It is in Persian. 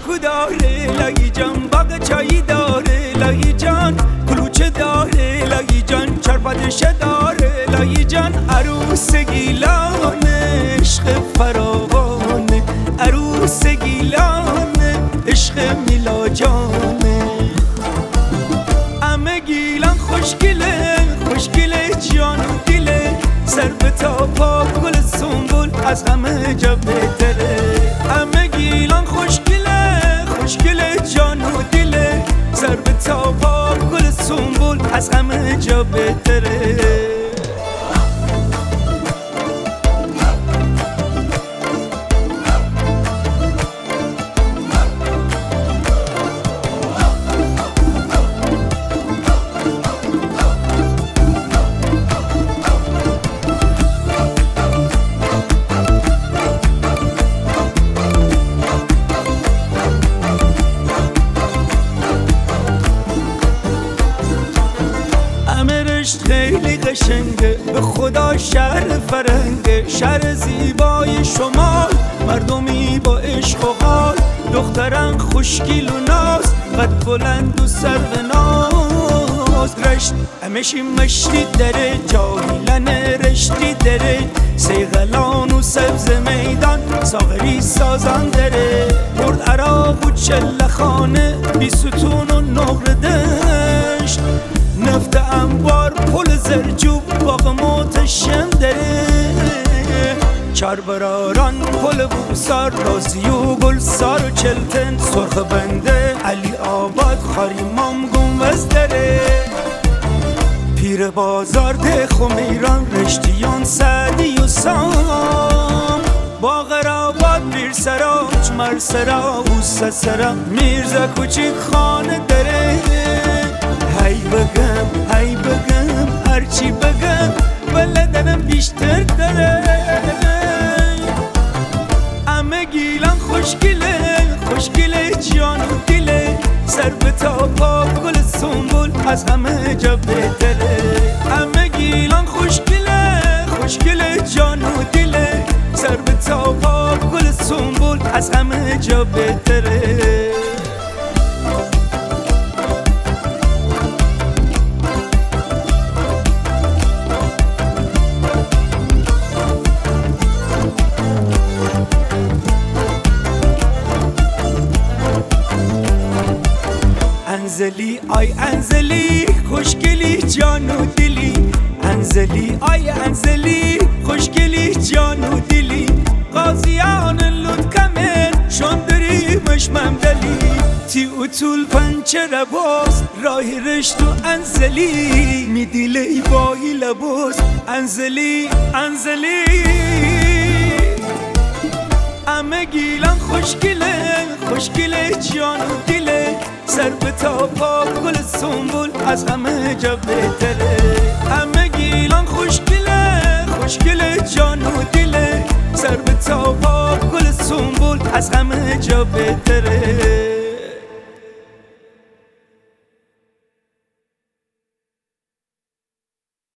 شامپو داره لایی جان، باغ چایی داره لایی جان، کلوچه داره لایی جان، چرپدشه داره لایی جان. عروس گیلان عشق فراوانه، عروس گیلان عشق میلا جانه. همه گیلان خوشگله خوشگله جان و دله، سر به تا پا گل سنبول از همه جا بهتره. همه گیلان خوشگله خوشگله جان و دله، سر به تا پا گل سنبول از همه جا بهتره. خیلی قشنگه به خدا شهر فرنگه، شهر زیبای شمال، مردمی با عشق و حال، دختران خوشگیل و ناز، قد بلند و سروناز. رشت همشی مشتی داره، جاهیلن رشتی داره، سیغلان و سبز میدان، ساغری سازان داره. برد عراق و چلخانه، بی ستون و نقر دشت، نفت انبار پل زرجوب، باغ متشم داره. چربراران پل بوسار، رازی و گلسار و چلتن، سرخ بنده علی آباد، خاریمام گنبز داره. پیر بازار ده خمیران، رشتیان سعدی و سام، باغ راباد پیر سراج، مرسرا و سسرا، میرزا کوچیک خانه داره. هی بگم هرچی بگم ولدنم بیشتر داره. همه گیلان خوشگله خوشگله جان و دله، سر به تا پا گل سنبول از همه جا بهتره. همه گیلان خوشگله خوشگله جان و دله، سر به تا پا گل سنبول از همه جا بهتره. انزلی آی انزلی خوشگلی جان و دلی، انزلی آی انزلی خوشگلی جان و دلی. قاضیان لود کمر شندریمش ممدلی، تی و طول پنچه باز راه رشت و انزلی، میدیلی بایی لباس انزلی انزلی. همه گیلان خوشگله خوشگله جان و دله، سر به تا پا گل سنبول از همه جا بهتره. همه گیلان خوشگله خوشگله جان و دله، سر به تا پا گل سنبول از همه جا بهتره.